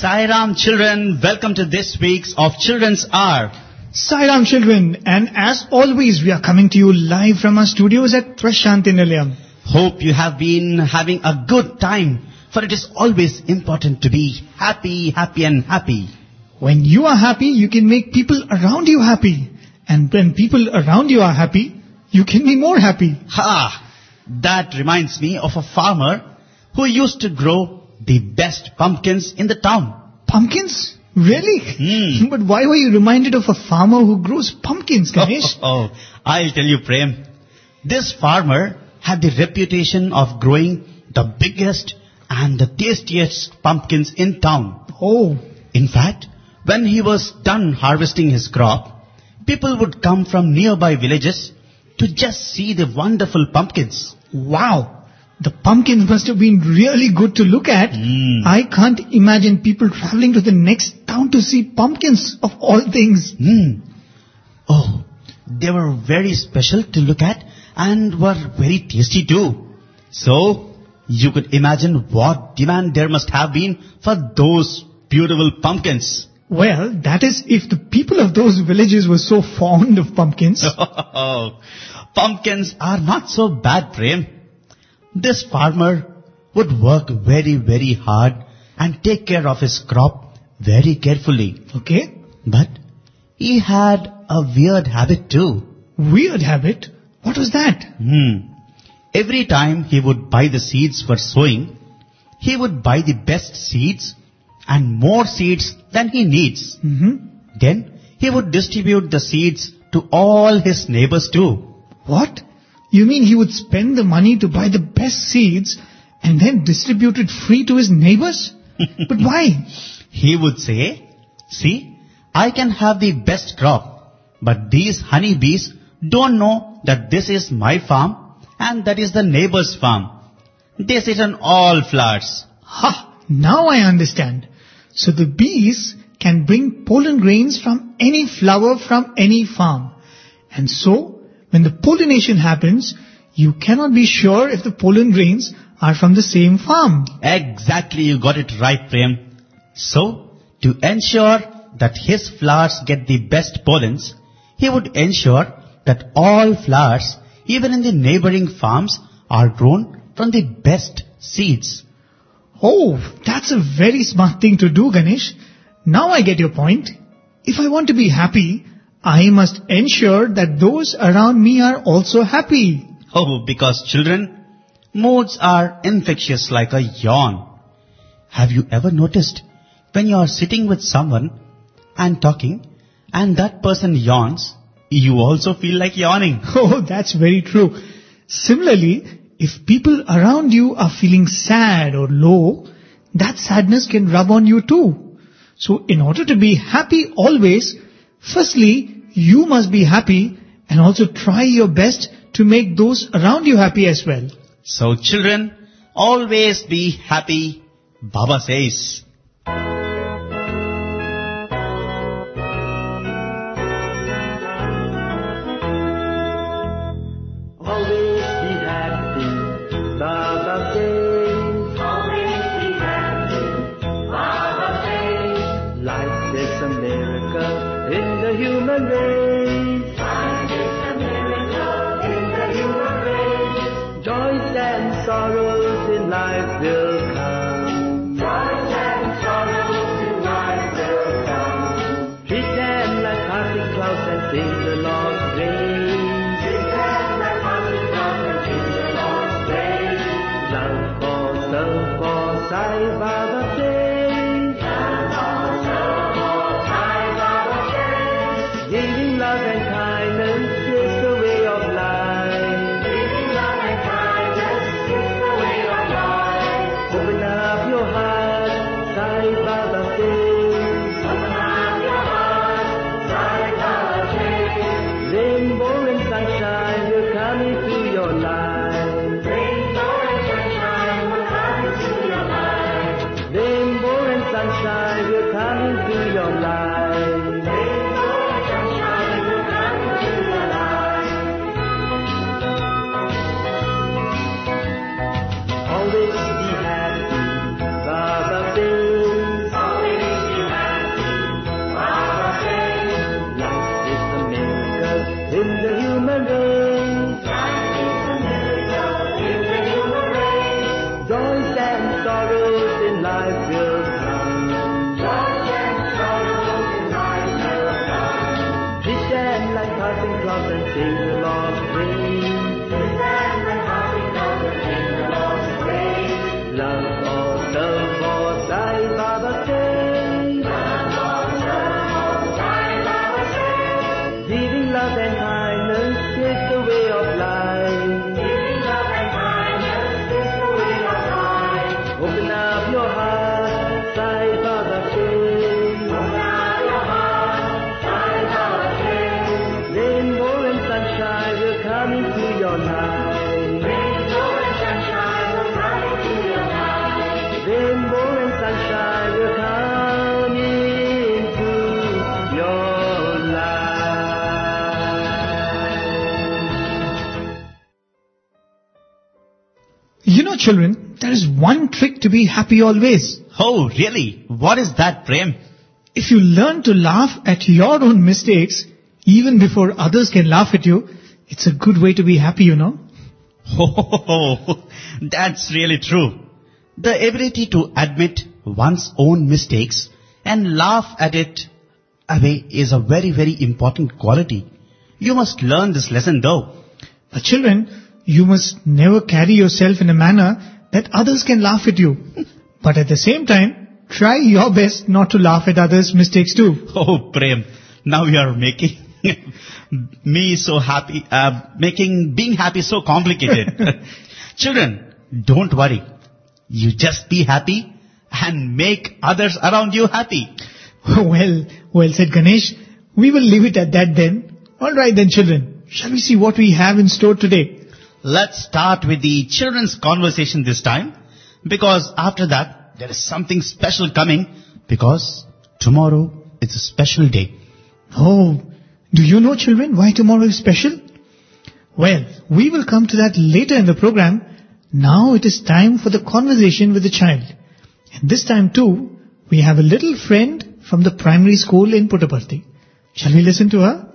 Sai Ram children, welcome to this week's of Children's Hour. Sai Ram children, and as always we are coming to you live from our studios at Prashanti Nilayam. Hope you have been having a good time, for it is always important to be happy and happy. When you are happy, you can make people around you happy. And when people around you are happy, you can be more happy. Ha! That reminds me of a farmer who used to grow the best pumpkins in the town. Pumpkins? Really? But why were you reminded of a farmer who grows pumpkins, Ganesh? I'll tell you, Prem. This farmer had the reputation of growing the biggest and the tastiest pumpkins in town. Oh. In fact, when he was done harvesting his crop, people would come from nearby villages to just see the wonderful pumpkins. Wow. The pumpkins must have been really good to look at. I can't imagine people traveling to the next town to see pumpkins of all things. Oh, they were very special to look at and were very tasty too. So, you could imagine what demand there must have been for those beautiful pumpkins. Well, that is if the people of those villages were so fond of pumpkins. Pumpkins are not so bad, Prem. This farmer would work very hard and take care of his crop very carefully. Okay. But he had a weird habit too. Weird habit? What was that? Every time he would buy the seeds for sowing, he would buy the best seeds and more seeds than he needs. Then he would distribute the seeds to all his neighbors too. What? You mean he would spend the money to buy the best seeds and then distribute it free to his neighbors? But why? He would say, see, I can have the best crop, but these honeybees don't know that this is my farm and that is the neighbor's farm. They sit on all flowers. Ha! Now I understand. So the bees can bring pollen grains from any flower from any farm. And so, when the pollination happens, you cannot be sure if the pollen grains are from the same farm. Exactly, you got it right, Prem. So, to ensure that his flowers get the best pollens, he would ensure that all flowers, even in the neighboring farms, are grown from the best seeds. Oh, that's a very smart thing to do, Ganesh. Now I get your point. If I want to be happy, I must ensure that those around me are also happy. Oh, because children, moods are infectious like a yawn. Have you ever noticed when you are sitting with someone and talking and that person yawns, you also feel like yawning? Oh, that's very true. Similarly, if people around you are feeling sad or low, that sadness can rub on you too. So in order to be happy always, firstly, you must be happy and also try your best to make those around you happy as well. So children, always be happy, Baba says. Always be happy, Baba says. Always be happy, Baba says. Life is a miracle in the human race. Life is a miracle in the human race. Joys and sorrows in life will come. Joys and sorrows in life will come. Treat them like passing clouds and sing the Lord's praise. Treat them like passing clouds and sing the Lord's praise. Love for Sai Baba says. Love for Sai Baba says. Giving love and kindness is the way of life. Giving love and kindness is the way of life. Open up your heart, Sai Baba says. Open up your heart, Sai Baba says. Rainbow and sunshine will come into your life. Rainbow and sunshine will come into your life. Rainbow and sunshine will come into your life. Rainbow and sunshine will come into your life. by passing clouds and sing the Lord's praise. We stand by passing clouds and sing the Lord's praise. Love or serve or Sai Baba say. Love or serve or Sai Baba say. Giving love and kindness is the way of life. Giving love and kindness is the way of life. Open up your heart, Sai Baba say. Open up your heart, Sai Baba say. Rainbow and sunshine will come into your life. Rainbow and sunshine will come into your life. Rainbow and sunshine will come into your life. You know, children, there is one trick to be happy always. Oh, really? What is that, Prem? If you learn to laugh at your own mistakes, even before others can laugh at you, it's a good way to be happy, you know. Oh, that's really true. The ability to admit one's own mistakes and laugh at it away is a very, very important quality. You must learn this lesson though. But children, you must never carry yourself in a manner that others can laugh at you. But at the same time, try your best not to laugh at others' mistakes too. Oh, Prem, now you are making me so happy, making being happy so complicated. Children, don't worry. You just be happy and make others around you happy. Well said, Ganesh. We will leave it at that then. Alright then, children. Shall we see what we have in store today? Let's start with the children's conversation this time, because after that there is something special coming, because tomorrow is a special day. Oh, do you know, children, why tomorrow is special? Well, we will come to that later in the program. Now it is time for the conversation with the child. And this time too, we have a little friend from the primary school in Puttaparthi. Shall we listen to her?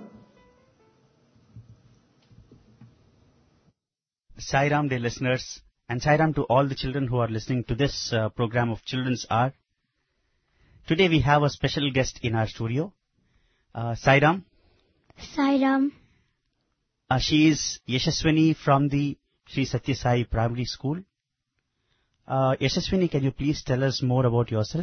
Sairam, dear listeners, and Sairam to all the children who are listening to this program of Children's Hour. Today we have a special guest in our studio, Sairam. Sairam. She is Yashaswini from the Sri Satya Sai Primary School. Yashaswini, can you please tell us more about yourself?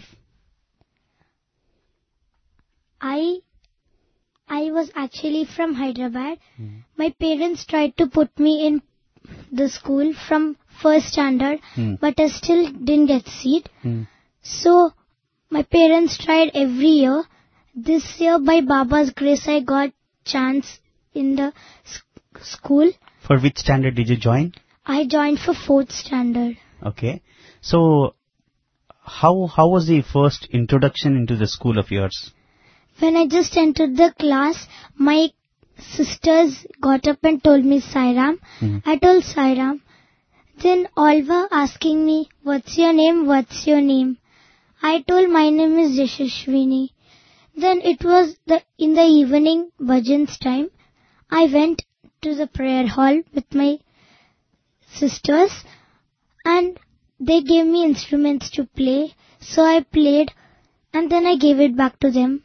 I was actually from Hyderabad. My parents tried to put me in the school from first standard, but I still didn't get seat. So my parents tried every year. This year, by Baba's grace, I got chance in the school. For which standard did you join? I joined for 4th standard. Okay. So, how was the first introduction into the school of yours? When I just entered the class, my sisters got up and told me Sairam. I told Sairam. Then all were asking me, what's your name, what's your name? I told my name is Yashaswini. Then it was in the evening bhajan's time. I went to the prayer hall with my sisters and they gave me instruments to play. So I played and then I gave it back to them.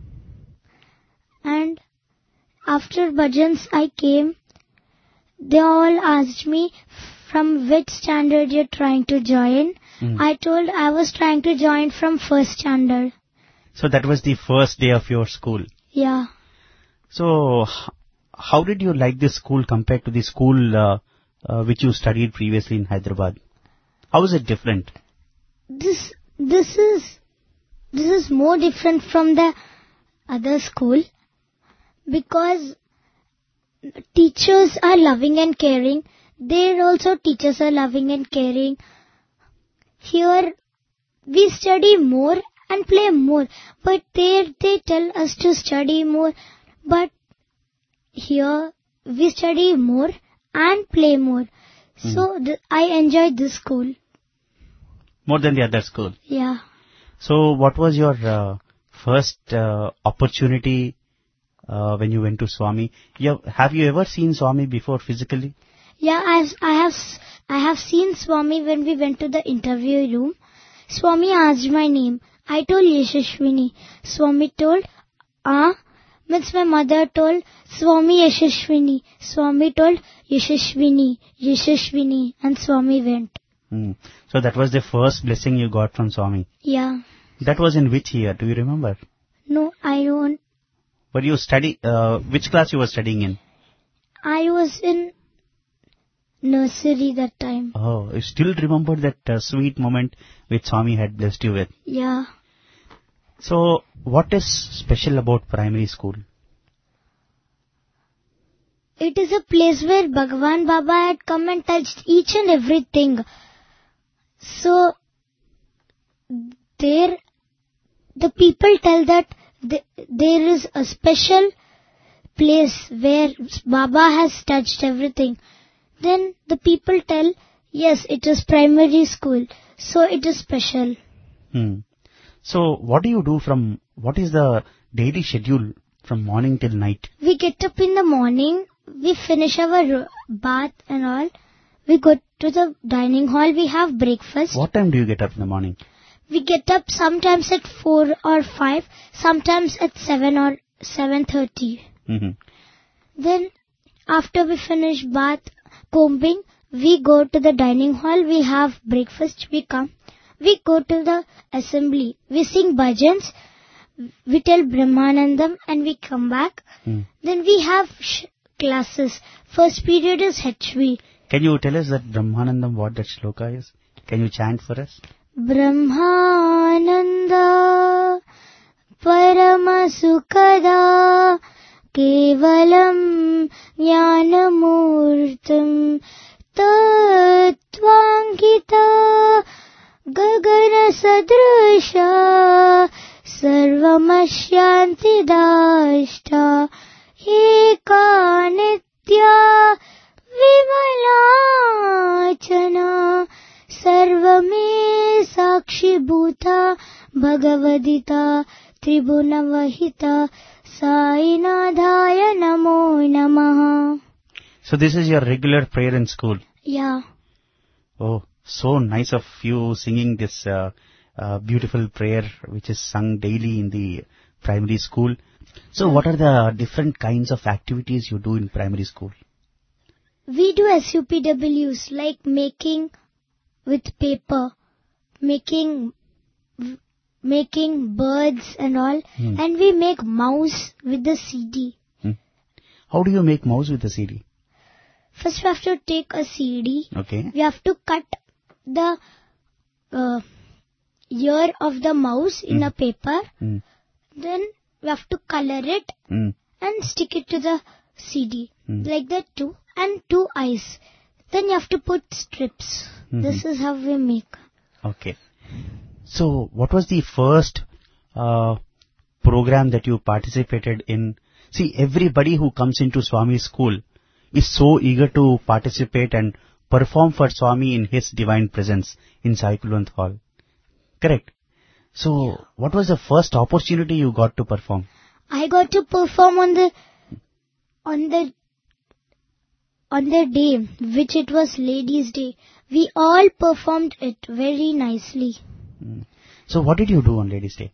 And after bhajans I came, they all asked me from which standard you're trying to join. I told I was trying to join from 1st standard. So that was the first day of your school. Yeah. So how did you like this school compared to the school which you studied previously in Hyderabad? How is it different? This is more different from the other school because teachers are loving and caring. There also teachers are loving and caring. Here we study more and play more, but there they tell us to study more, but here we study more and play more. So I enjoyed this school. More than the other school? Yeah. So what was your first opportunity when you went to Swami? Have you ever seen Swami before physically? Yeah, I have seen Swami when we went to the interview room. Swami asked my name. I told Yashaswini. Swami told, Means my mother told Swami Yashashwini. Swami told Yashashwini, Yashashwini, and Swami went. So that was the first blessing you got from Swami. Yeah. That was in which year? Do you remember? No, I don't. But you which class you were studying in? I was in nursery that time. Oh, you still remember that sweet moment which Swami had blessed you with. Yeah. So, what is special about primary school? It is a place where Bhagwan Baba had come and touched each and everything. So, there, the people tell that there is a special place where Baba has touched everything. Then the people tell, yes, it is primary school, so it is special. So, what do you do what is the daily schedule from morning till night? We get up in the morning, we finish our bath and all, we go to the dining hall, we have breakfast. What time do you get up in the morning? We get up sometimes at 4 or 5, sometimes at 7 or 7:30. Then, after we finish bath, combing, we go to the dining hall, we have breakfast, we come. We go to the assembly, we sing bhajans, we tell Brahmanandam and we come back. Then we have classes. First period is HV. Can you tell us that Brahmanandam, what that shloka is? Can you chant for us? Brahmananda Paramasukada Kevalam Jnanamurtam Tattvangita Gagana Sadrusha Sarvamasyanti Dashta Eka Nitya Vimalachana Sarvame Sakshi Bhuta Bhagavadita Tribunavahita Sainadhaya Namo Namaha. So this is your regular prayer in school? Yeah. Oh, so nice of you singing this beautiful prayer which is sung daily in the primary school. So what are the different kinds of activities you do in primary school? We do SUPWs like making with paper, making birds and all, and we make mouse with the CD. How do you make mouse with the CD? First we have to take a CD. Okay. We have to cut the ear of the mouse in a paper. Then we have to color it and stick it to the CD. Like that too. And 2 eyes. Then you have to put strips. This is how we make. Okay. So, what was the first program that you participated in? See, everybody who comes into Swami's school is so eager to participate and perform for Swami in his divine presence in Sai Kulwant Hall. Correct? So, what was the first opportunity you got to perform? I got to perform on the day, which it was Ladies' Day. We all performed it very nicely. So what did you do on Ladies' Day?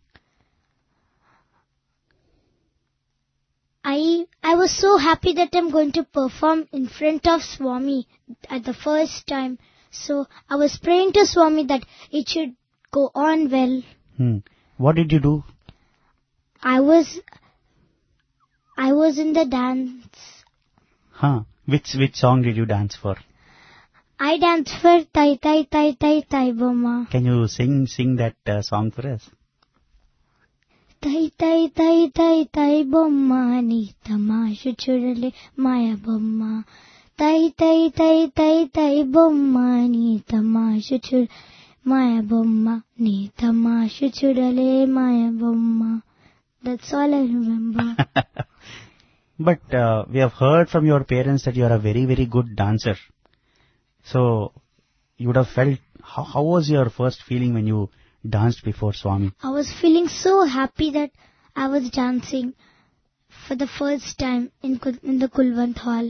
I was so happy that I'm going to perform in front of Swami at the first time. So I was praying to Swami that it should go on well. What did you do? I was in the dance. Which song did you dance for? I danced for Tai Tai Tai Tai Tai Bomma. Can you sing that song for us? Tai Tai Tai Tai Tai Bomma Ni Tamasha Chudale Maya Bomma. Tai Tai Tai Tai Tai Bomma Ni Tamasha Chudale Maya Bomma. Ni Tamasha Chudale Maya Bomma. That's all I remember. But we have heard from your parents that you are a very, very good dancer. So, you would have felt, how was your first feeling when you danced before Swami? I was feeling so happy that I was dancing for the first time in the Kulwant Hall.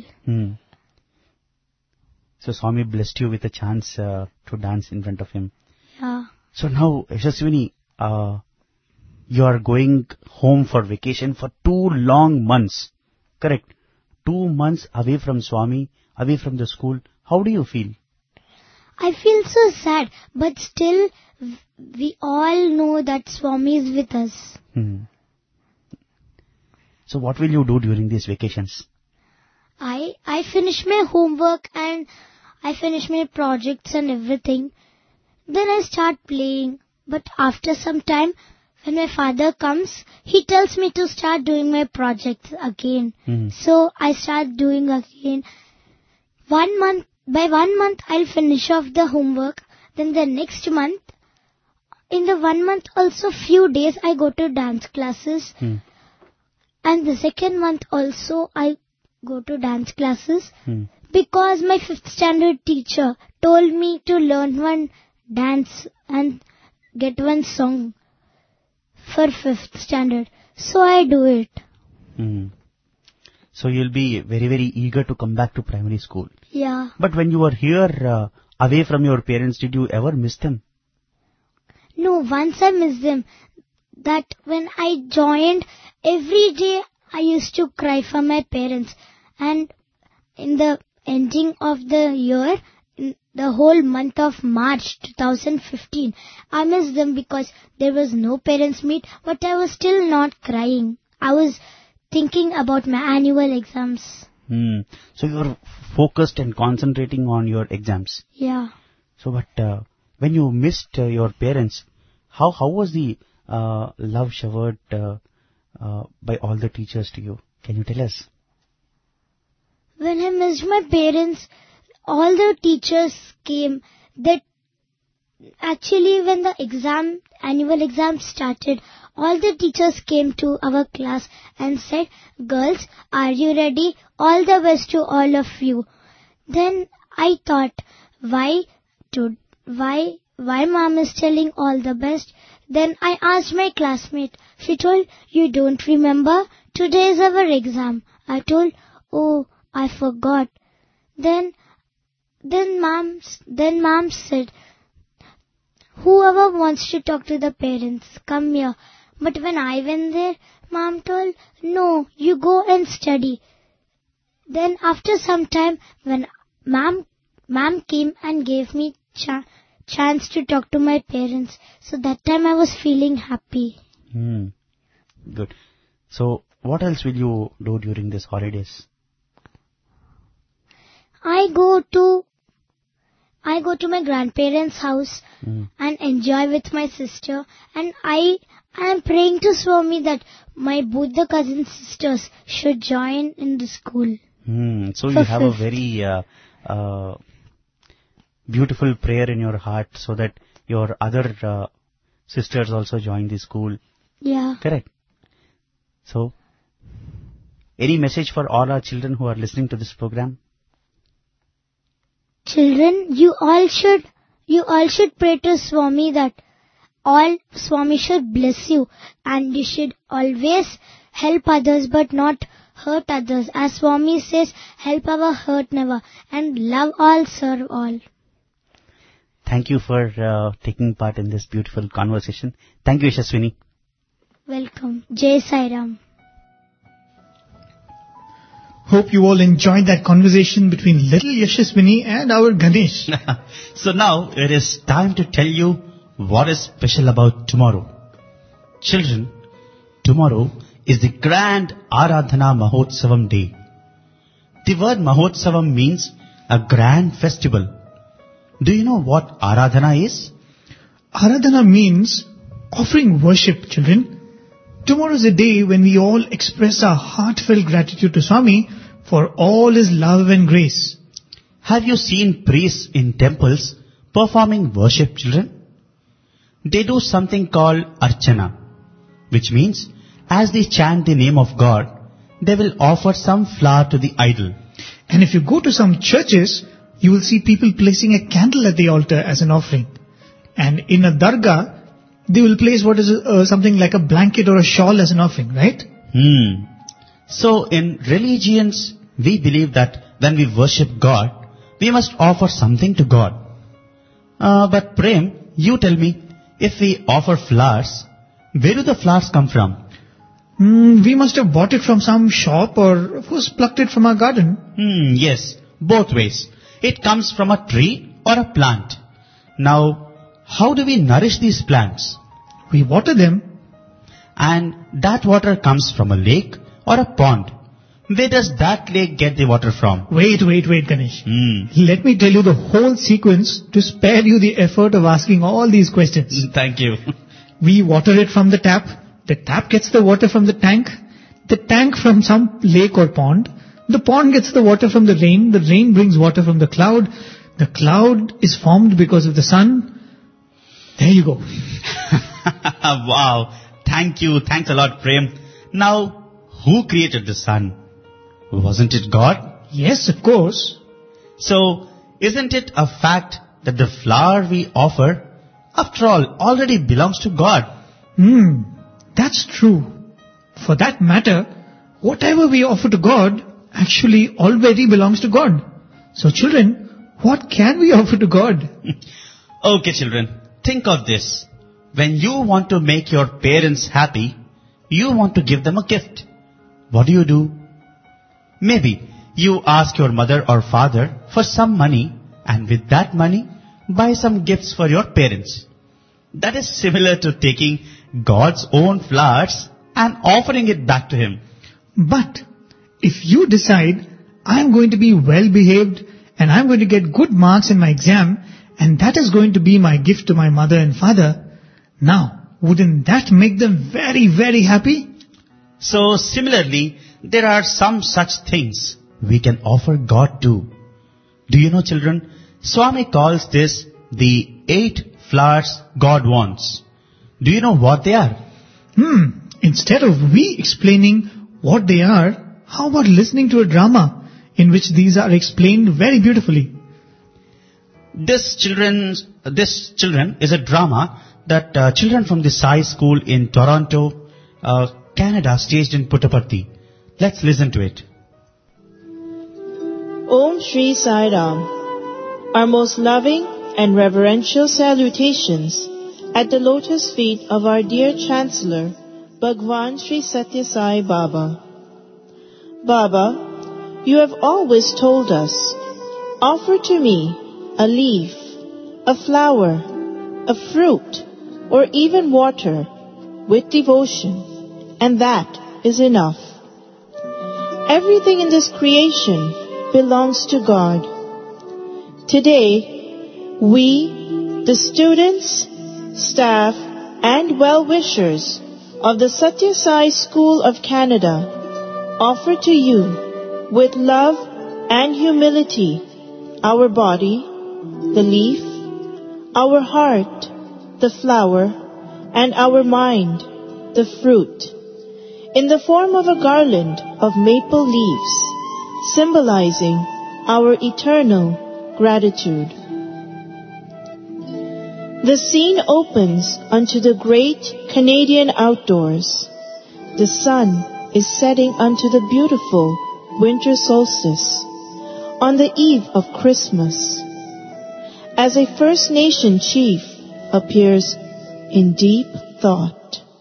So, Swami blessed you with a chance to dance in front of him. Yeah. So now, Yashaswini, you are going home for vacation for 2 long months. Correct? 2 months away from Swami, away from the school. How do you feel? I feel so sad, but still we all know that Swami is with us. So what will you do during these vacations? I finish my homework and I finish my projects and everything. Then I start playing. But after some time, when my father comes, he tells me to start doing my projects again. So I start doing again. By 1 month, I'll finish off the homework. Then the next month, in the 1 month also, few days I go to dance classes. And the second month also, I go to dance classes. Because my 5th standard teacher told me to learn one dance and get one song for 5th standard. So I do it. So you'll be very, very eager to come back to primary school. Yeah. But when you were here, away from your parents, did you ever miss them? No, once I missed them. That when I joined, every day I used to cry for my parents. And in the ending of the year, in the whole month of March 2015, I missed them because there was no parents meet, but I was still not crying. I was thinking about my annual exams. So you were focused and concentrating on your exams. Yeah. So but when you missed your parents, how was the love showered by all the teachers to you? Can you tell us? When I missed my parents, all the teachers came. That actually when the annual exam started, all the teachers came to our class and said, "Girls, are you ready? All the best to all of you." Then I thought, why mom is telling all the best? Then I asked my classmate. She told, "You don't remember? Today is our exam." I told, "Oh, I forgot." Then mom said, "Whoever wants to talk to the parents, come here." But when I went there, mom told, "No, you go and study." Then after some time, when mom came and gave me chance to talk to my parents, so that time I was feeling happy. Good. So what else will you do during these holidays? I go to my grandparents' house and enjoy with my sister, and I am praying to Swami that both the cousin sisters should join in the school. So you have a very beautiful prayer in your heart so that your other sisters also join the school. Yeah. Correct. So, any message for all our children who are listening to this program? Children, you all should pray to Swami that Swami should bless you, and you should always help others but not hurt others. As Swami says, help our hurt never, and love all, serve all. Thank you for taking part in this beautiful conversation. Thank you, Yashaswini. Welcome. Jai Sai Ram. Hope you all enjoyed that conversation between little Yashaswini and our Ganesh. So now it is time to tell you what is special about tomorrow. Children, tomorrow is the grand Aradhana Mahotsavam day. The word Mahotsavam means a grand festival. Do you know what Aradhana is? Aradhana means offering worship, children. Tomorrow is a day when we all express our heartfelt gratitude to Swami for all his love and grace. Have you seen priests in temples performing worship, children? They do something called Archana, which means as they chant the name of God, they will offer some flower to the idol. And if you go to some churches, you will see people placing a candle at the altar as an offering. And in a dargah, they will place what is something like a blanket or a shawl as an offering, right? So in religions, we believe that when we worship God, we must offer something to God. But Prem, you tell me, if we offer flowers, Where do the flowers come from? We must have bought it from some shop or, of course, plucked it from our garden. Yes, both ways. It comes from a tree or a plant. Now, how do we nourish these plants? We water them. And that water comes from a lake or a pond. Where does that lake get the water from? Wait, Ganesh. Let me tell you the whole sequence to spare you the effort of asking all these questions. Thank you. We water it from the tap. The tap gets the water from the tank from some lake or pond. The pond gets the water from the rain brings water from the cloud is formed because of the sun. There you go. Wow, thanks a lot, Prem. Now, who created the sun? Wasn't it God? Yes, of course. So, isn't it a fact that the flower we offer, after all, already belongs to God? That's true. For that matter, whatever we offer to God actually already belongs to God. So children, what can we offer to God? Okay, children, think of this. When you want to make your parents happy, you want to give them a gift. What do? Maybe you ask your mother or father for some money, and with that money, buy some gifts for your parents. That is similar to taking God's own flowers and offering it back to Him. But if you decide, I'm going to be well behaved and I'm going to get good marks in my exam, and that is going to be my gift to my mother and father, now, wouldn't that make them very, very happy? So similarly, there are some such things we can offer God too. Do you know, children, Swami calls this the 8 flowers God wants. Do you know what they are? Instead of we explaining what they are, how about listening to a drama in which these are explained very beautifully? This children is a drama that children from the Sai School in Toronto, Canada staged in Puttaparthi. Let's listen to it. Om Shri Sai Ram. Our most loving and reverential salutations at the lotus feet of our dear Chancellor, Bhagwan Sri Satya Sai Baba. Baba, you have always told us, offer to me a leaf, a flower, a fruit, or even water with devotion, and that is enough. Everything in this creation belongs to God. Today, we, the students, staff, and well-wishers of the Satya Sai School of Canada offer to you with love and humility our body, the leaf, our heart, the flower, and our mind, the fruit, in the form of a garland of maple leaves, symbolizing our eternal gratitude. The scene opens unto the great Canadian outdoors. The sun is setting unto the beautiful winter solstice on the eve of Christmas, as a First Nation chief appears in deep thought.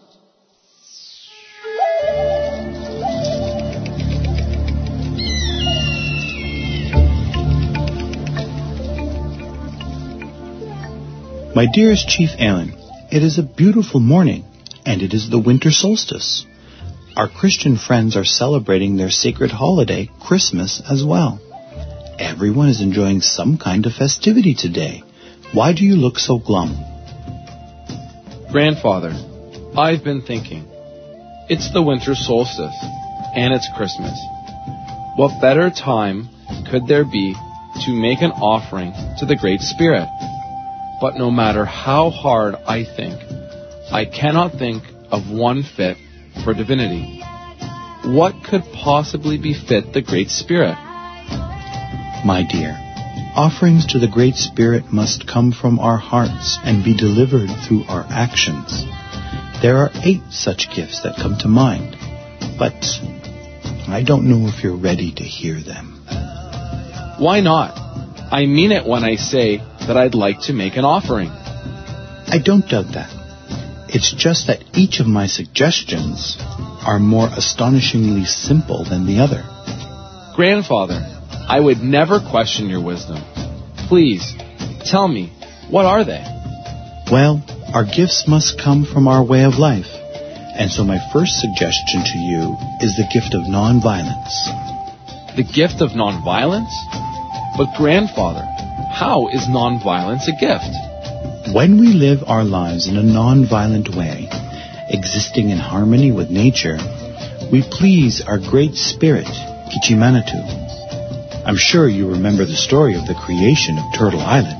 My dearest Chief Alan, it is a beautiful morning, and it is the winter solstice. Our Christian friends are celebrating their sacred holiday, Christmas, as well. Everyone is enjoying some kind of festivity today. Why do you look so glum? Grandfather, I've been thinking. It's the winter solstice, and it's Christmas. What better time could there be to make an offering to the Great Spirit? But no matter how hard I think, I cannot think of one fit for divinity. What could possibly befit the Great Spirit? My dear, offerings to the Great Spirit must come from our hearts and be delivered through our actions. There are 8 such gifts that come to mind, but I don't know if you're ready to hear them. Why not? I mean it when I say that I'd like to make an offering. I don't doubt that. It's just that each of my suggestions are more astonishingly simple than the other. Grandfather, I would never question your wisdom. Please, tell me, what are they? Well, our gifts must come from our way of life. And so my first suggestion to you is the gift of nonviolence. The gift of nonviolence? But grandfather, how is nonviolence a gift? When we live our lives in a nonviolent way, existing in harmony with nature, we please our great spirit, Kichimanatu. I'm sure you remember the story of the creation of Turtle Island.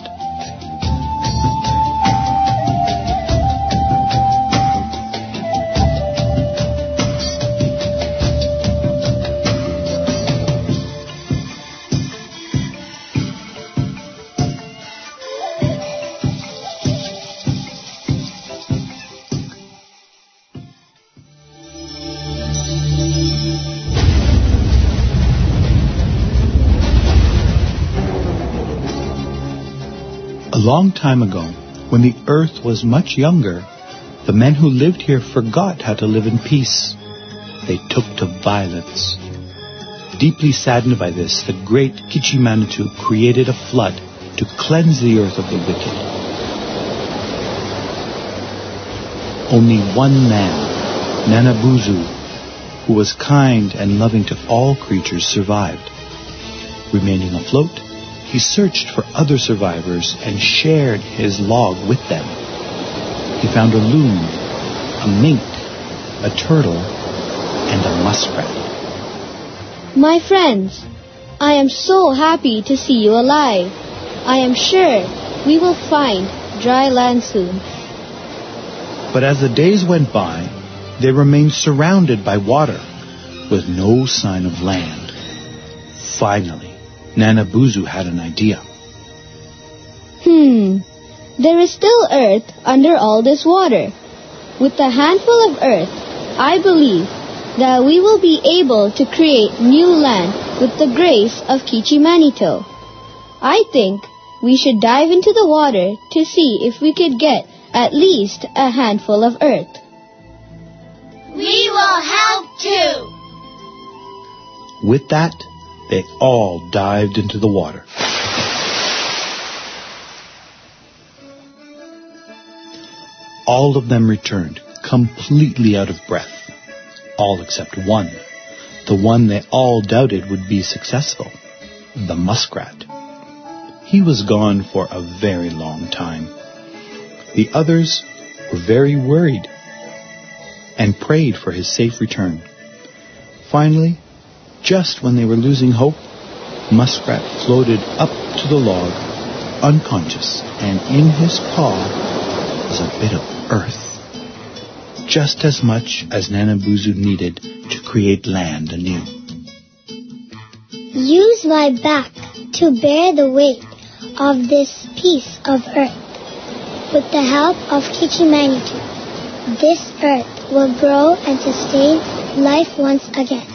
A long time ago, when the earth was much younger, the men who lived here forgot how to live in peace. They took to violence. Deeply saddened by this, the great Kichimanatu created a flood to cleanse the earth of the wicked. Only one man, Nanabuzu, who was kind and loving to all creatures, survived. Remaining afloat, he searched for other survivors and shared his log with them. He found a loon, a mink, a turtle, and a muskrat. My friends, I am so happy to see you alive. I am sure we will find dry land soon. But as the days went by, they remained surrounded by water, with no sign of land. Finally, Nanabuzu had an idea. There is still earth under all this water. With a handful of earth, I believe that we will be able to create new land with the grace of Kichimanito. I think we should dive into the water to see if we could get at least a handful of earth. We will help too. With that, they all dived into the water. All of them returned, completely out of breath. All except one. The one they all doubted would be successful. The muskrat. He was gone for a very long time. The others were very worried and prayed for his safe return. Finally, just when they were losing hope, Muskrat floated up to the log, unconscious, and in his paw was a bit of earth, just as much as Nanabuzu needed to create land anew. Use my back to bear the weight of this piece of earth. With the help of Kichimanito, this earth will grow and sustain life once again.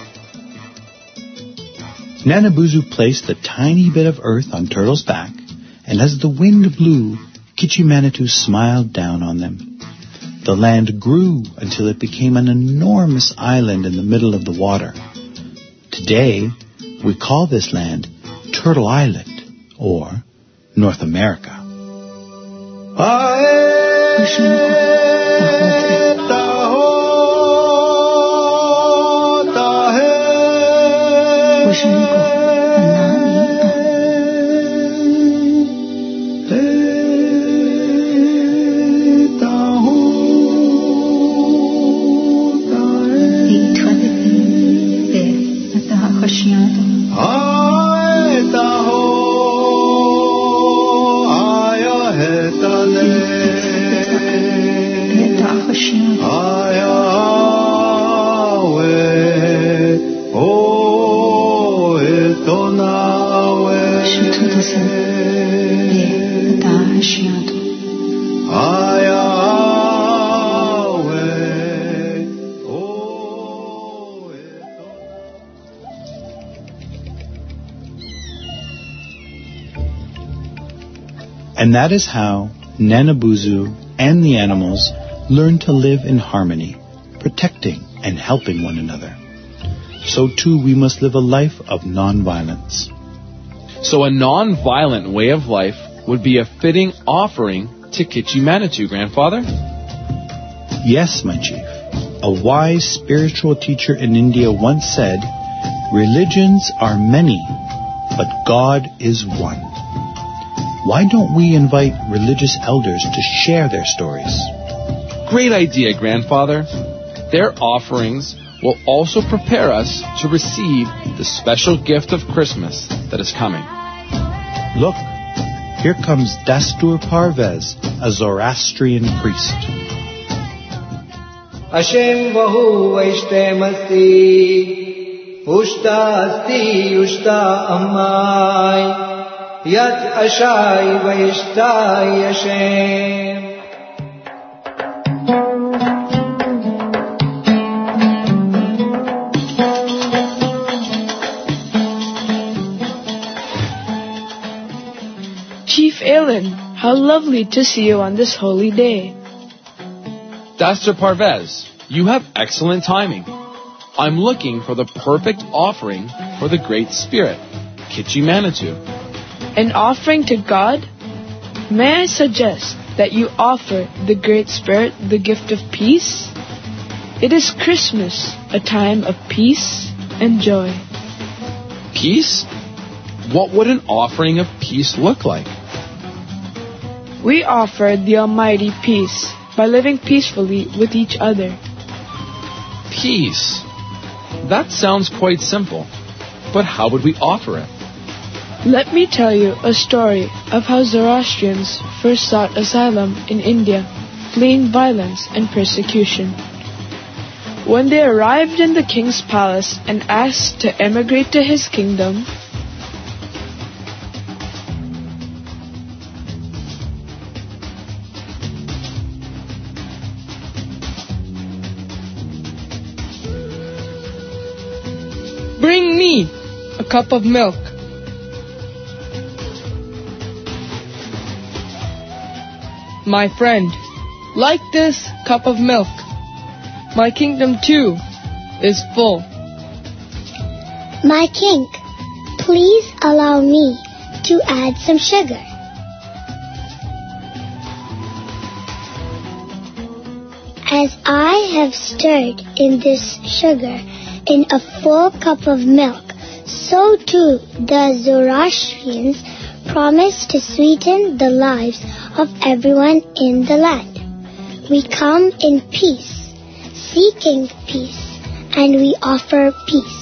Nanabuzu placed the tiny bit of earth on Turtle's back, and as the wind blew, Kichimanito smiled down on them. The land grew until it became an enormous island in the middle of the water. Today, we call this land Turtle Island, or North America. And that is how Nanabuzu and the animals learn to live in harmony, protecting and helping one another. So too we must live a life of non-violence. So a non-violent way of life would be a fitting offering to Kichi Manitou, Grandfather? Yes, my chief. A wise spiritual teacher in India once said, "Religions are many, but God is one." Why don't we invite religious elders to share their stories? Great idea, Grandfather. Their offerings will also prepare us to receive the special gift of Christmas that is coming. Look, here comes Dastur Parvez, a Zoroastrian priest. Hashem vahu vaishtemasti, pushta asti yushta ammai, yat ashai vaishtai Hashem. Chief Aylin, how lovely to see you on this holy day. Dastur Parvez, you have excellent timing. I'm looking for the perfect offering for the Great Spirit, Kichi Manitou. An offering to God? May I suggest that you offer the Great Spirit the gift of peace? It is Christmas, a time of peace and joy. Peace? What would an offering of peace look like? We offer the Almighty peace by living peacefully with each other. Peace? That sounds quite simple, but how would we offer it? Let me tell you a story of how Zoroastrians first sought asylum in India, fleeing violence and persecution. When they arrived in the king's palace and asked to emigrate to his kingdom, "Bring me a cup of milk." "My friend, like this cup of milk. My kingdom too is full." My king, please allow me to add some sugar. As I have stirred in this sugar in a full cup of milk, so too the Zoroastrians promise to sweeten the lives of everyone in the land. We come in peace, seeking peace, and we offer peace.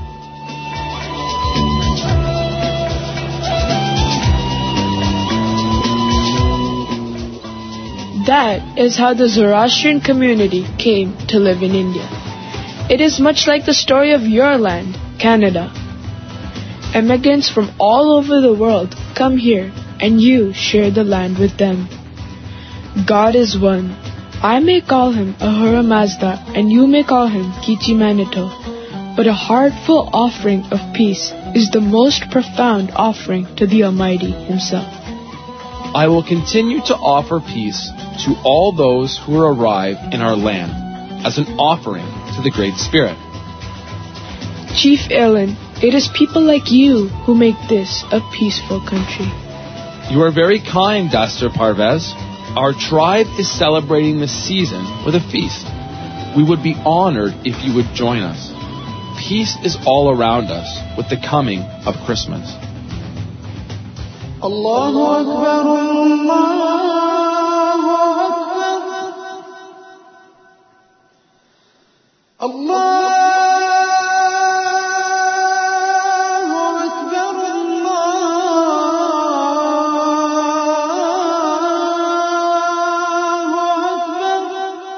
That is how the Zoroastrian community came to live in India. It is much like the story of your land, Canada. Immigrants from all over the world come here and you share the land with them. God is one. I may call him Ahura Mazda and you may call him Kichi Manitou, but a heartful offering of peace is the most profound offering to the Almighty himself. I will continue to offer peace to all those who arrive in our land as an offering to the Great Spirit. Chief Aylin, it is people like you who make this a peaceful country. You are very kind, Dastur Parvez. Our tribe is celebrating the season with a feast. We would be honored if you would join us. Peace is all around us with the coming of Christmas. Allahu Akbar, Allahu Akbar, Allahu Akbar, Allahu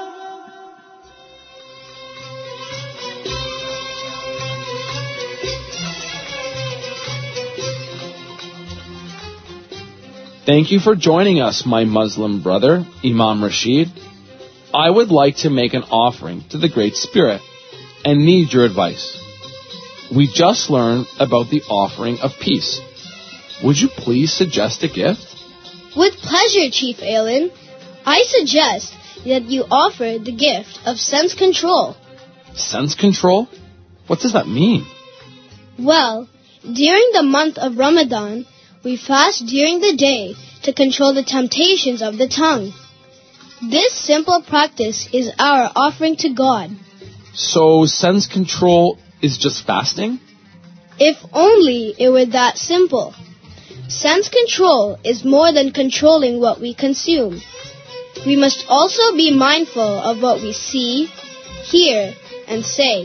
Thank you for joining us, my Muslim brother, Imam Rashid. I would like to make an offering to the Great Spirit and need your advice. We just learned about the offering of peace. Would you please suggest a gift? With pleasure, Chief Aylin. I suggest that you offer the gift of sense control. Sense control? What does that mean? Well, during the month of Ramadan, we fast during the day to control the temptations of the tongue. This simple practice is our offering to God. So sense control is just fasting? If only it were that simple. Sense control is more than controlling what we consume. We must also be mindful of what we see, hear, and say.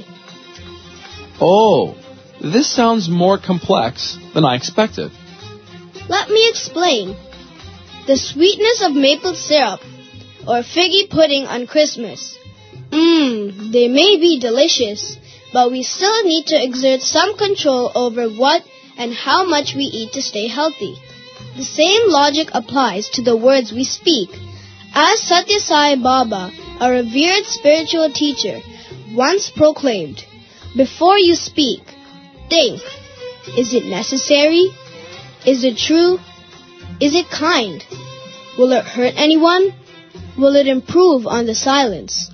Oh, this sounds more complex than I expected. Let me explain. The sweetness of maple syrup or figgy pudding on Christmas. They may be delicious, but we still need to exert some control over what and how much we eat to stay healthy. The same logic applies to the words we speak. As Satya Sai Baba, a revered spiritual teacher, once proclaimed, "Before you speak, think. Is it necessary? Is it true? Is it kind? Will it hurt anyone? Will it improve on the silence?"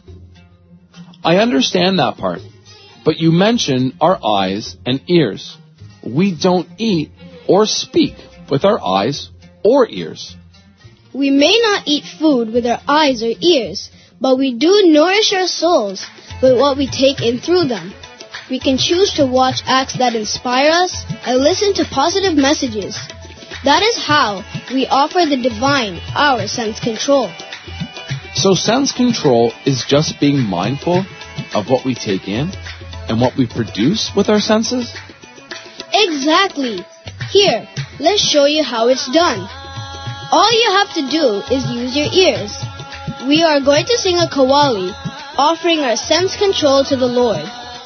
I understand that part, but you mentioned our eyes and ears. We don't eat or speak with our eyes or ears. We may not eat food with our eyes or ears, but we do nourish our souls with what we take in through them. We can choose to watch acts that inspire us and listen to positive messages. That is how we offer the divine our sense control. So sense control is just being mindful of what we take in and what we produce with our senses? Exactly. Here, let's show you how it's done. All you have to do is use your ears. We are going to sing a qawwali, offering our sense control to the Lord.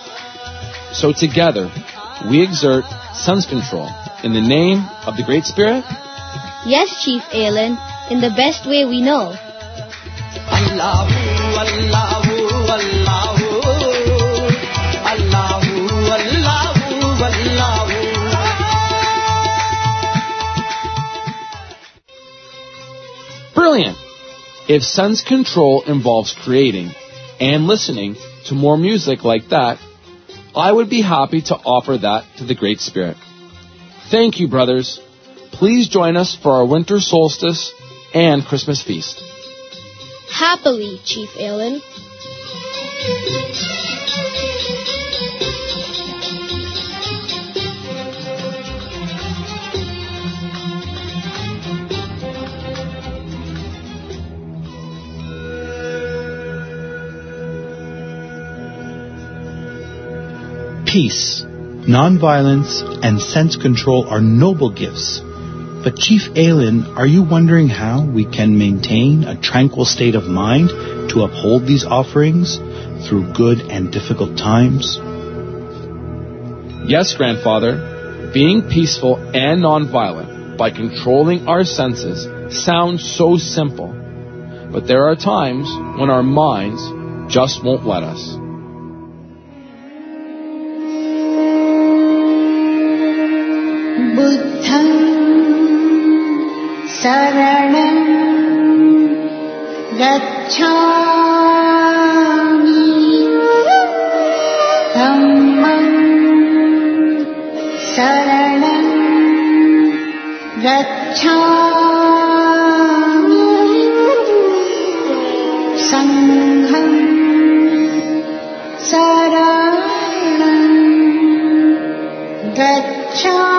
So together, we exert sense control in the name of the Great Spirit? Yes, Chief Aylin, in the best way we know. Allahu, Allahu, Allahu, Allahu, Allahu, Allahu. Brilliant! If sense control involves creating and listening to more music like that, I would be happy to offer that to the Great Spirit. Thank you, brothers. Please join us for our winter solstice and Christmas feast. Happily, Chief Aylin. Peace, nonviolence, and sense control are noble gifts. But Chief Aylin, are you wondering how we can maintain a tranquil state of mind to uphold these offerings through good and difficult times? Yes, Grandfather. Being peaceful and nonviolent by controlling our senses sounds so simple. But there are times when our minds just won't let us. Buddham Saranam Gacchami Dhammam Saranam Gacchami Sangham Saranam Gacchami.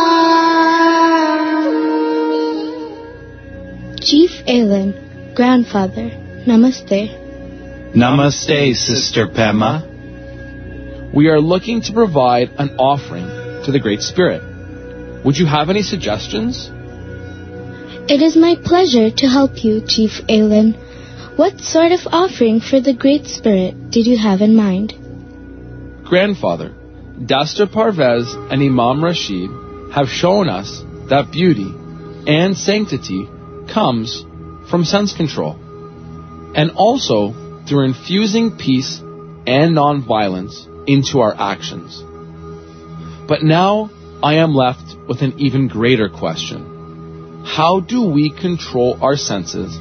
Chief Aylin, Grandfather, Namaste. Namaste, Sister Pema. We are looking to provide an offering to the Great Spirit. Would you have any suggestions? It is my pleasure to help you, Chief Aylin. What sort of offering for the Great Spirit did you have in mind? Grandfather, Dastur Parvez and Imam Rashid have shown us that beauty and sanctity comes from sense control, and also through infusing peace and nonviolence into our actions. But now I am left with an even greater question. How do we control our senses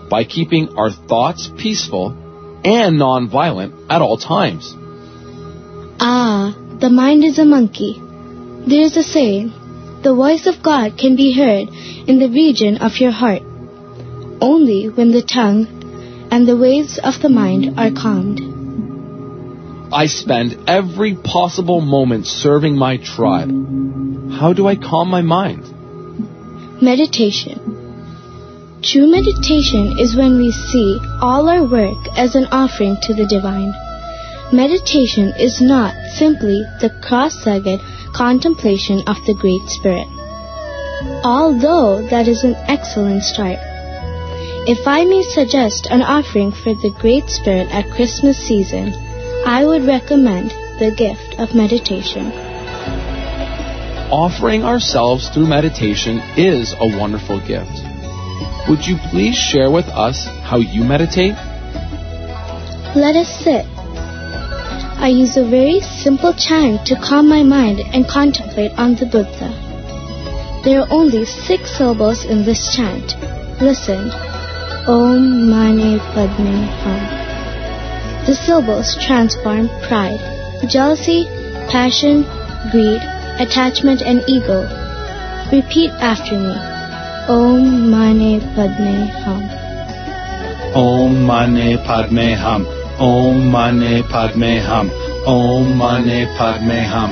by keeping our thoughts peaceful and non-violent at all times. Ah, the mind is a monkey. There is a saying, the voice of God can be heard in the region of your heart, only when the tongue and the waves of the mind are calmed. I spend every possible moment serving my tribe. How do I calm my mind? Meditation. True meditation is when we see all our work as an offering to the divine. Meditation is not simply the cross-legged contemplation of the Great Spirit, although that is an excellent start. If I may suggest an offering for the Great Spirit at Christmas season, I would recommend the gift of meditation. Offering ourselves through meditation is a wonderful gift. Would you please share with us how you meditate? Let us sit. I use a very simple chant to calm my mind and contemplate on the Buddha. There are only 6 syllables in this chant. Listen. Om Mani Padme Hum. The syllables transform pride, jealousy, passion, greed, attachment, and ego. Repeat after me. Om Mani Padme Hum. Om Mani Padme Hum. Om Mani Padme Hum. Om Mani Padme Hum.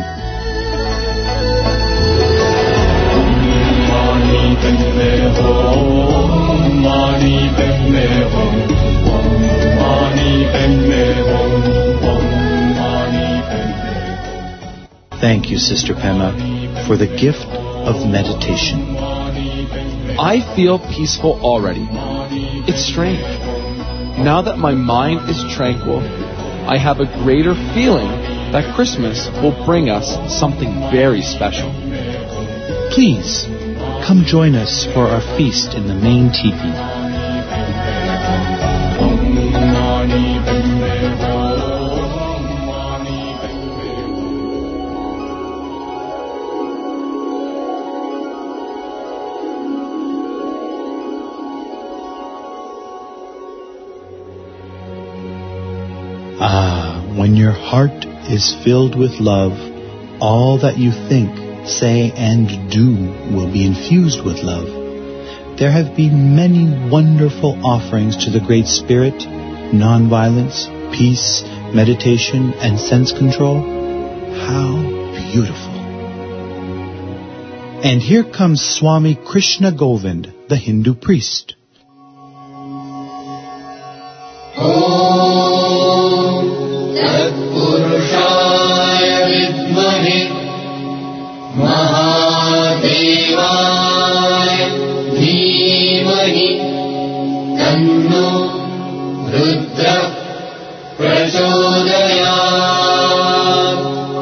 Om Mani Padme Hum. Om Mani Padme Hum. Om Mani Padme Hum. Thank you, Sister Pema, for the gift of meditation. I feel peaceful already. It's strange. Now that my mind is tranquil, I have a greater feeling that Christmas will bring us something very special. Please, come join us for our feast in the main teepee. Ah, when your heart is filled with love, all that you think, say, and do will be infused with love. There have been many wonderful offerings to the Great Spirit, nonviolence, peace, meditation, and sense control. How beautiful. And here comes Swami Krishna Govind, the Hindu priest. तत्पुरुषाय विद्महे महादेवाय धीमहि तन्नो रुद्रः प्रचोदयात्.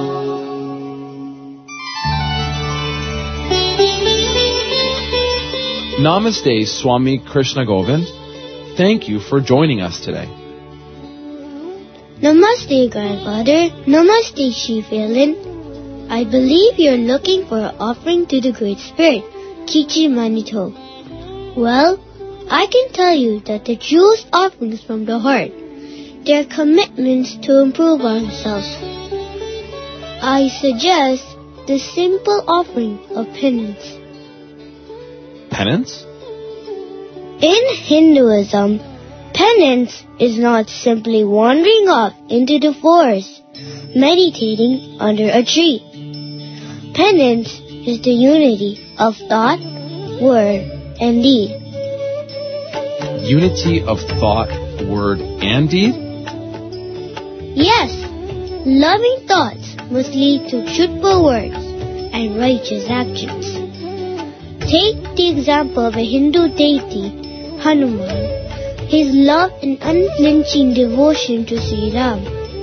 Namaste, Swami Krishna Govind. Thank you for joining us today. Namaste, Grandfather. Namaste, Chief Ailin. I believe you're looking for an offering to the Great Spirit, Kichi Manito. Well, I can tell you that the truest offerings from the heart. They are commitments to improve ourselves. I suggest the simple offering of penance. Penance? In Hinduism, penance is not simply wandering off into the forest, meditating under a tree. Penance is the unity of thought, word, and deed. Unity of thought, word, and deed? Yes, loving thoughts must lead to truthful words and righteous actions. Take the example of a Hindu deity, Hanuman. His love and unflinching devotion to Sri Ram.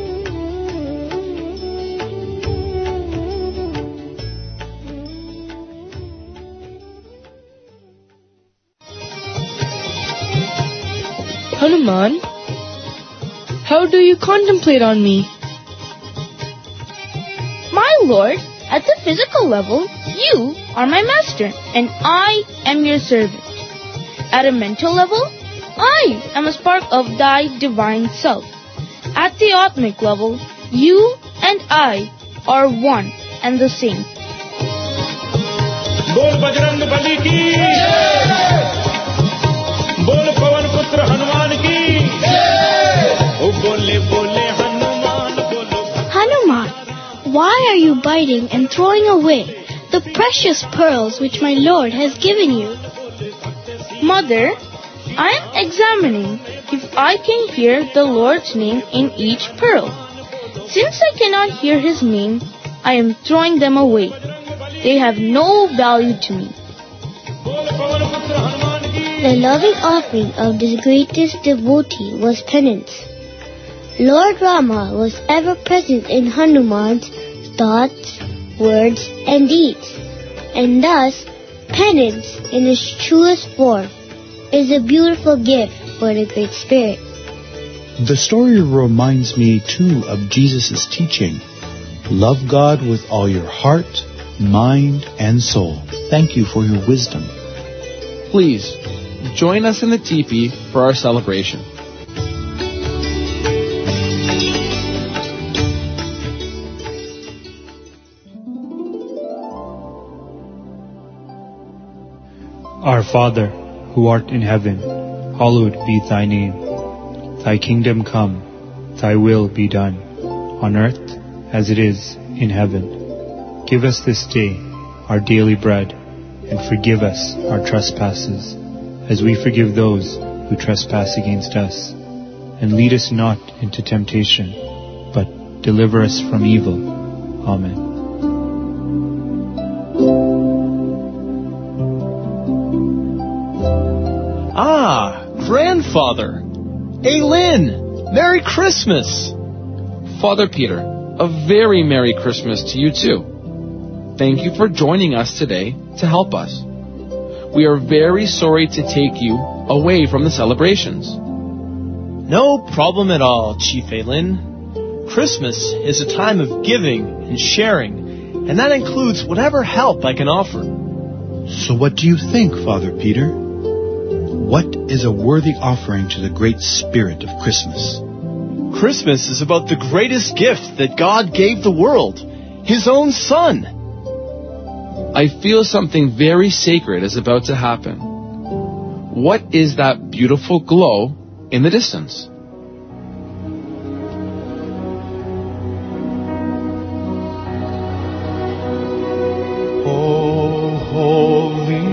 Hanuman, how do you contemplate on me? My lord, at the physical level, you are my master, and I am your servant. At a mental level, I am a spark of thy divine self. At the atmic level, you and I are one and the same. बोल बजरंग बली की बोल पवन पुत्र हनुमान की ओ बोले बोले हनुमान बोलो. Hanuman, why are you biting and throwing away the precious pearls which my Lord has given you? Mother, I am examining if I can hear the Lord's name in each pearl. Since I cannot hear his name, I am throwing them away. They have no value to me. The loving offering of the greatest devotee was penance. Lord Rama was ever present in Hanuman's thoughts, words, and deeds, and thus penance in its truest form is a beautiful gift for the Great Spirit. The story reminds me too of Jesus' teaching. Love God with all your heart, mind, and soul. Thank you for your wisdom. Please, join us in the teepee for our celebration. Our Father, who art in heaven, hallowed be thy name. Thy kingdom come, thy will be done, on earth as it is in heaven. Give us this day our daily bread, and forgive us our trespasses, as we forgive those who trespass against us. And lead us not into temptation, but deliver us from evil. Amen. Ah, grandfather! Aylin! Merry Christmas! Father Peter, a very Merry Christmas to you too. Thank you for joining us today to help us. We are very sorry to take you away from the celebrations. No problem at all, Chief Aylin. Christmas is a time of giving and sharing, and that includes whatever help I can offer. So what do you think, Father Peter? What is a worthy offering to the great spirit of Christmas? Christmas is about the greatest gift that God gave the world, His own Son. I feel something very sacred is about to happen. What is that beautiful glow in the distance? Oh, holy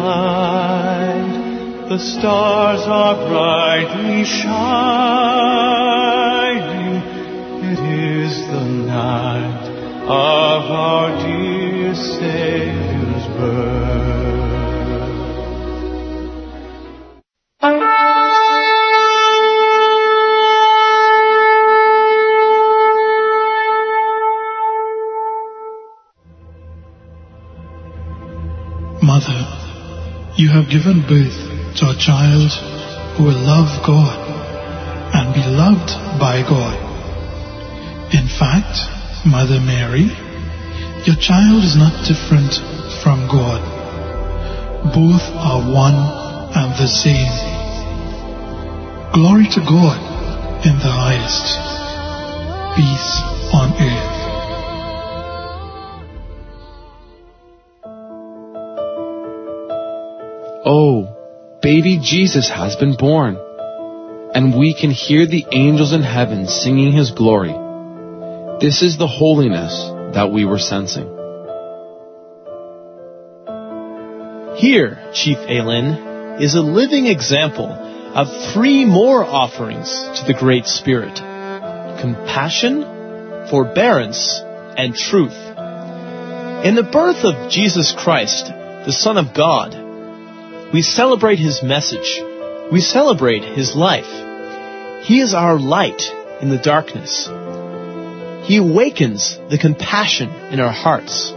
night, the stars are brightly shining. It is the night of our dear Savior's birth. Mother, you have given birth to a child who will love God and be loved by God. In fact, Mother Mary, your child is not different from God. Both are one and the same. Glory to God in the highest. Peace on earth. Oh, baby Jesus has been born, and we can hear the angels in heaven singing His glory. This is the holiness that we were sensing. Here, Chief Aylin, is a living example of 3 more offerings to the Great Spirit: compassion, forbearance, and truth. In the birth of Jesus Christ, the Son of God, we celebrate His message. We celebrate His life. He is our light in the darkness. He awakens the compassion in our hearts.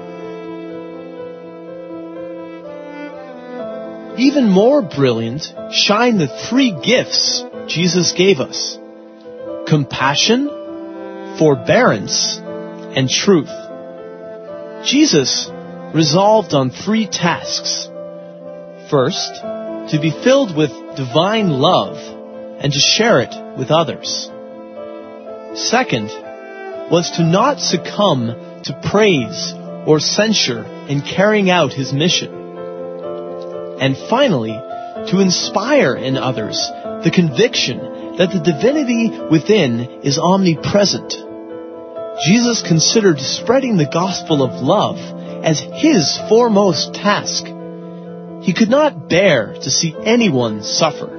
Even more brilliant shine the 3 gifts Jesus gave us: compassion, forbearance, and truth. Jesus resolved on 3 tasks. First, to be filled with divine love and to share it with others. Second was to not succumb to praise or censure in carrying out his mission. And finally, to inspire in others the conviction that the divinity within is omnipresent. Jesus considered spreading the gospel of love as his foremost task. He could not bear to see anyone suffer.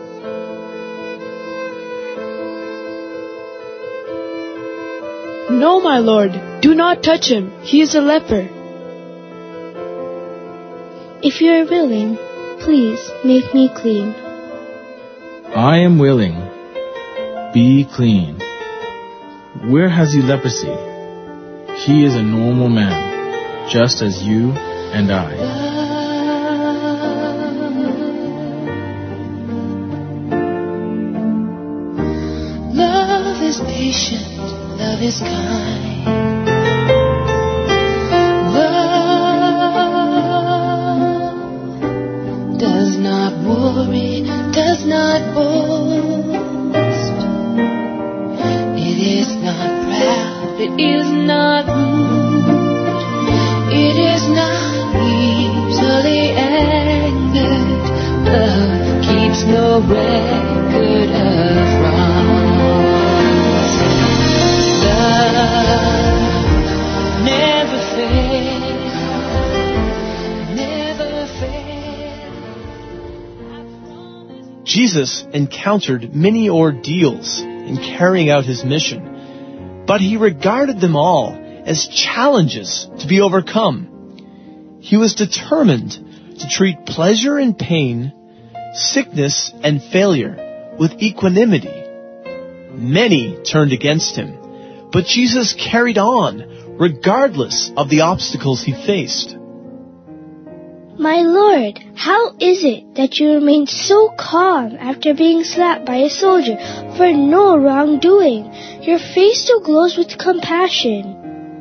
No, my Lord, do not touch him. He is a leper. If you are willing, please make me clean. I am willing. Be clean. Where has he leprosy? He is a normal man, just as you and I. Love is patient, love is kind. Love does not worry, does not boast. It is not proud, it is not rude. It is not easily angered. Love keeps no record of wrongs. Love never fails, never fails. Jesus encountered many ordeals in carrying out his mission, but he regarded them all as challenges to be overcome. He was determined to treat pleasure and pain, sickness and failure with equanimity. Many turned against him, but Jesus carried on regardless of the obstacles he faced. My Lord, how is it that you remain so calm after being slapped by a soldier for no wrongdoing? Your face still glows with compassion.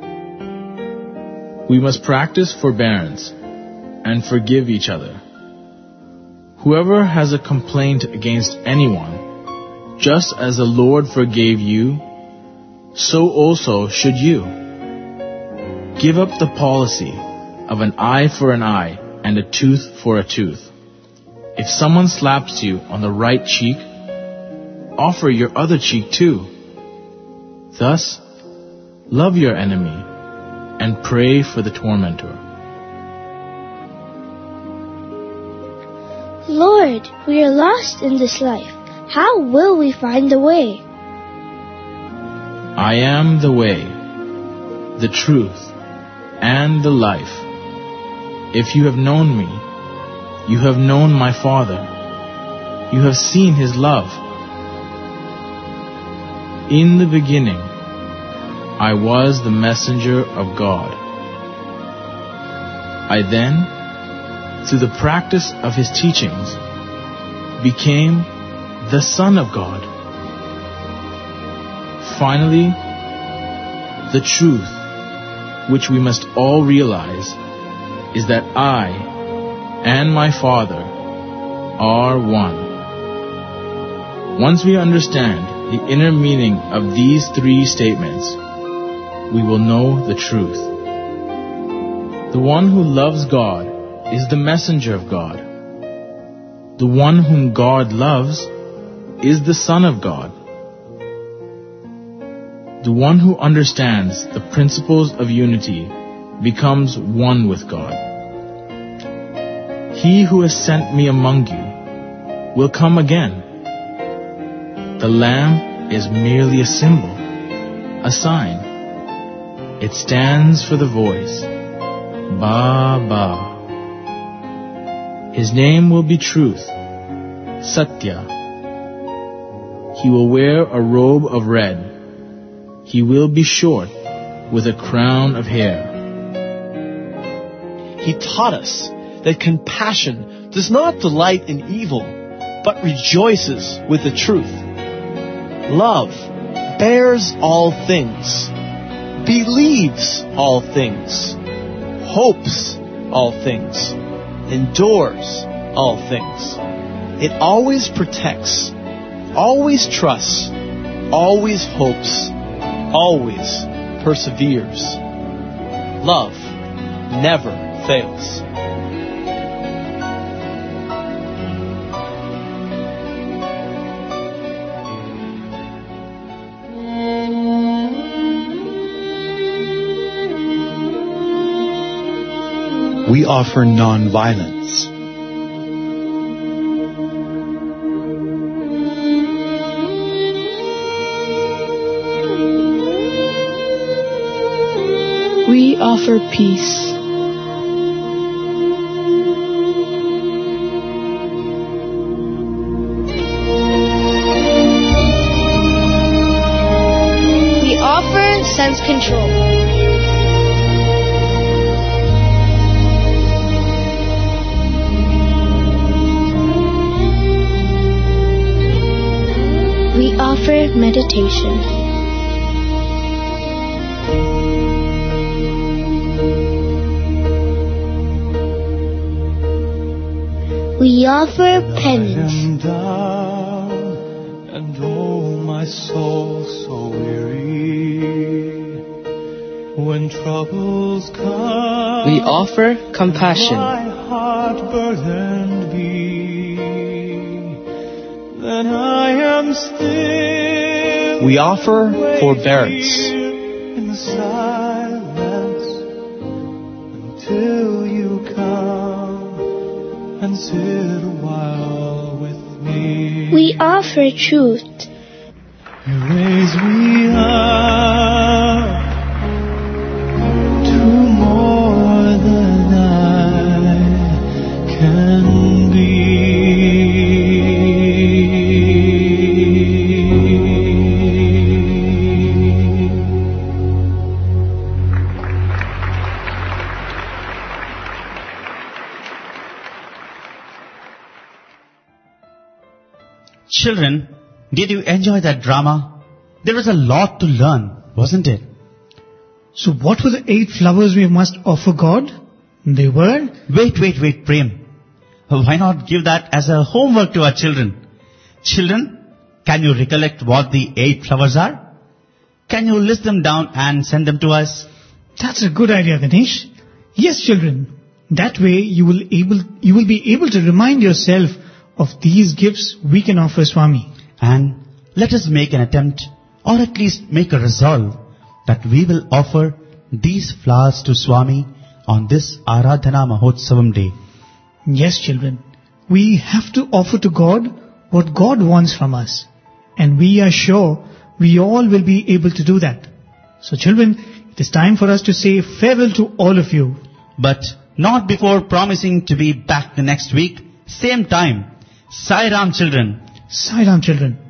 We must practice forbearance and forgive each other. Whoever has a complaint against anyone, just as the Lord forgave you, so also should you. Give up the policy of an eye for an eye and a tooth for a tooth. If someone slaps you on the right cheek, offer your other cheek too. Thus, love your enemy and pray for the tormentor. Lord, we are lost in this life. How will we find the way? I am the way, the truth, and the life. If you have known me, you have known my Father. You have seen his love. In the beginning, I was the messenger of God. I then, through the practice of his teachings, became the Son of God. Finally, the truth, which we must all realize, is that I and my Father are one. Once we understand the inner meaning of these three statements, we will know the truth. The one who loves God is the messenger of God. The one whom God loves is the Son of God. The one who understands the principles of unity becomes one with God. He who has sent me among you will come again. The lamb is merely a symbol, a sign. It stands for the voice, Ba Ba. His name will be truth, Satya. He will wear a robe of red. He will be short with a crown of hair. He taught us that compassion does not delight in evil, but rejoices with the truth. Love bears all things, believes all things, hopes all things, endures all things. It always protects, always trusts, always hopes, always perseveres. Love never fails. We offer non-violence. We offer peace. We offer sense control. We offer meditation. We offer penance. I am down, and oh, my soul so weary. When troubles come, We offer compassion. my heart burdened be. Then I am still. We offer forbearance. In the silence until you come and sit a while with me. We offer truth. You raise me up to more than I can Children, did you enjoy that drama? There was a lot to learn, wasn't it? So what were the 8 flowers we must offer God? They were? Wait, Prem. Why not give that as a homework to our children? Children, can you recollect what the 8 flowers are? Can you list them down and send them to us? That's a good idea, Ganesh. Yes, children. That way you will be able to remind yourself of these gifts we can offer Swami. And let us make an attempt, or at least make a resolve, that we will offer these flowers to Swami on this Aradhana Mahotsavam day. Yes, children. We have to offer to God what God wants from us. And we are sure we all will be able to do that. So children, it is time for us to say farewell to all of you. But not before promising to be back the next week, same time. Sai Ram, children. Sai Ram, children.